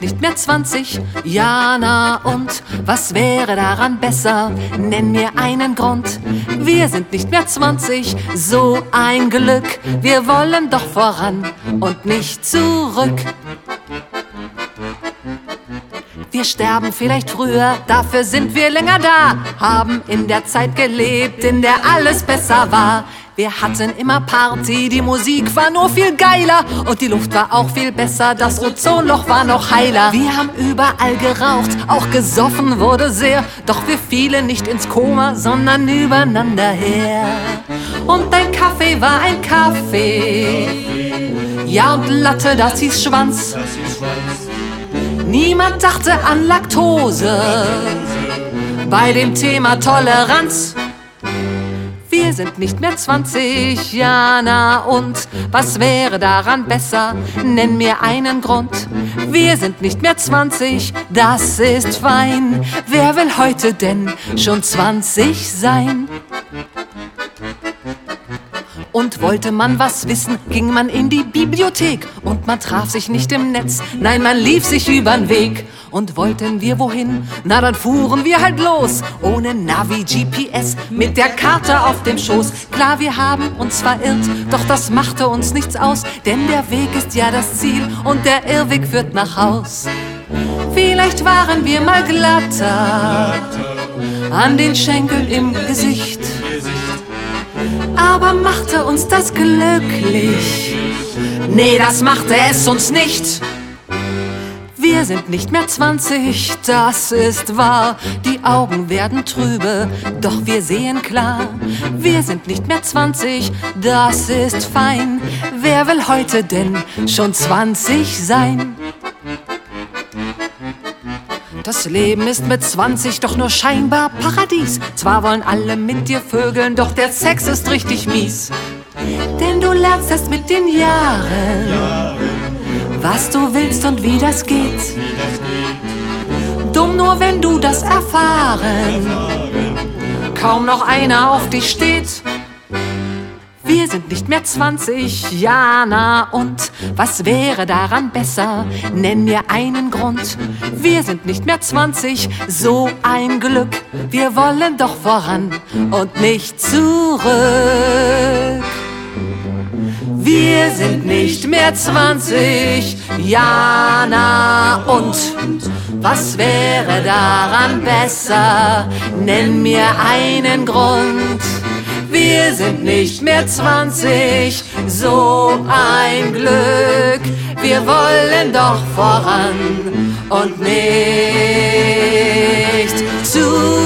sind nicht mehr 20, Jana, und was wäre daran besser? Nenn mir einen Grund. Wir sind nicht mehr 20, so ein Glück. Wir wollen doch voran und nicht zurück. Wir sterben vielleicht früher, dafür sind wir länger da. Haben in der Zeit gelebt, in der alles besser war. Wir hatten immer Party, die Musik war nur viel geiler und die Luft war auch viel besser, das Ozonloch war noch heiler. Wir haben überall geraucht, auch gesoffen wurde sehr, doch wir fielen nicht ins Koma, sondern übereinander her. Und ein Kaffee war ein Kaffee, ja, und Latte, das hieß Schwanz. Niemand dachte an Laktose bei dem Thema Toleranz. Wir sind nicht mehr 20, Jana, und was wäre daran besser? Nenn mir einen Grund. Wir sind nicht mehr 20, das ist fein. Wer will heute denn schon 20 sein? Und wollte man was wissen, ging man in die Bibliothek. Und man traf sich nicht im Netz, nein, man lief sich übern Weg. Und wollten wir wohin? Na, dann fuhren wir halt los. Ohne Navi, GPS, mit der Karte auf dem Schoß. Klar, wir haben uns verirrt, doch das machte uns nichts aus. Denn der Weg ist ja das Ziel und der Irrweg führt nach Haus. Vielleicht waren wir mal glatter an den Schenkeln im Gesicht. Aber machte uns das glücklich? Nee, das machte es uns nicht. Wir sind nicht mehr 20, das ist wahr. Die Augen werden trübe, doch wir sehen klar. Wir sind nicht mehr 20, das ist fein. Wer will heute denn schon 20 sein? Das Leben ist mit 20 doch nur scheinbar Paradies. Zwar wollen alle mit dir vögeln, doch der Sex ist richtig mies. Denn du lernst erst mit den Jahren, was du willst und wie das geht. Dumm nur, wenn du das erfahren, kaum noch einer auf dich steht. Wir sind nicht mehr 20, Jana, und was wäre daran besser? Nenn mir einen Grund. Wir sind nicht mehr 20, so ein Glück. Wir wollen doch voran und nicht zurück. Wir sind nicht mehr 20, Jana, und was wäre daran besser? Nenn mir einen Grund. Wir sind nicht mehr 20, so ein Glück. Wir wollen doch voran und nicht zurück.